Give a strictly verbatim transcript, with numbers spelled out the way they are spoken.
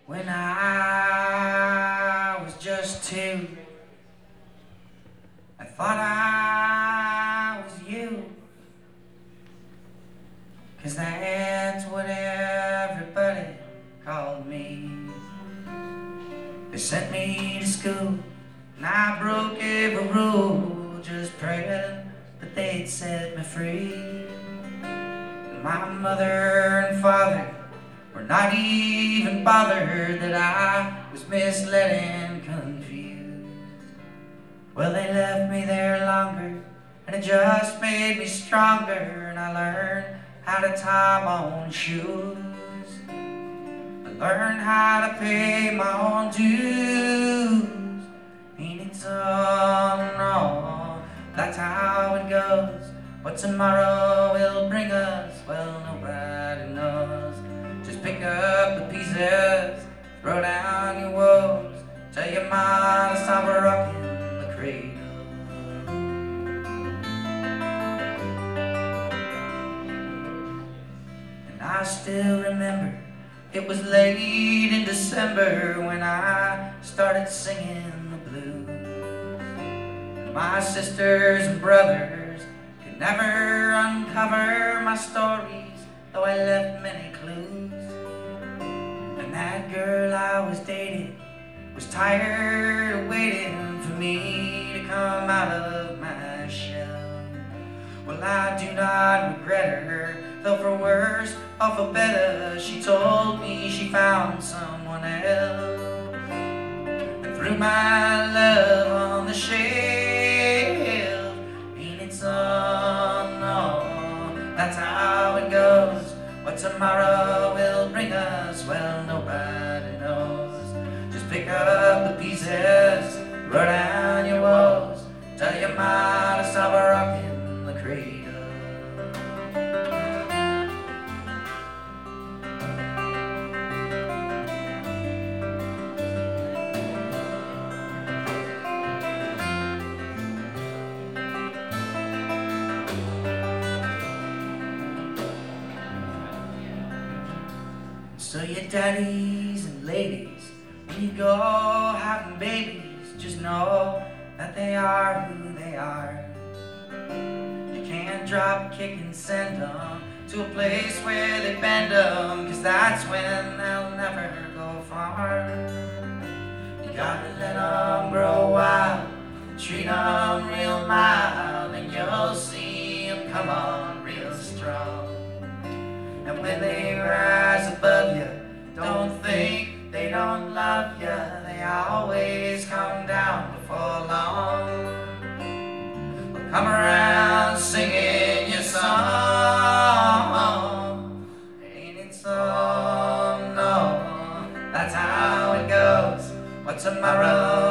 When I was just two, I thought I was you, 'cause that's what everybody called me. They sent me to school, and I broke every rule, just praying that they'd set me free. And my mother and father were not even bothered that I was misled and confused. Well, they left me there longer, and it just made me stronger, and I learned how to tie my own shoes. I learned how to pay my own dues. Ain't it so? No, that's how it goes. What tomorrow will bring us, well, nobody knows. Just pick up the pieces, throw down your woes, tell your mama to stop rocking the cradle. And I still remember, it was late in December when I started singing the blues. My sisters and brothers could never uncover my stories, though I left many clues. And that girl I was dating was tired of waiting for me to come out of my shell. Well, I do not regret her, though for worse or for better, she told me she found someone else and threw my love on the shelf. Ain't it so? No, that's how it goes. What tomorrow will bring us, well, nobody knows. Just pick up the pieces, throw down your woes, tell your mama to stop rocking the cradle. So your daddies and ladies, when you go having babies, just know that they are who they are. You can't drop, kick and send them to a place where they bend them, 'cause that's when they'll never go far. You gotta let them grow wild, treat them real mild, and you'll see them come on real strong. And when they rise above you, don't think they don't love you. They always come down before long. They'll come around singing your song. Ain't it so? No, that's how it goes. What tomorrow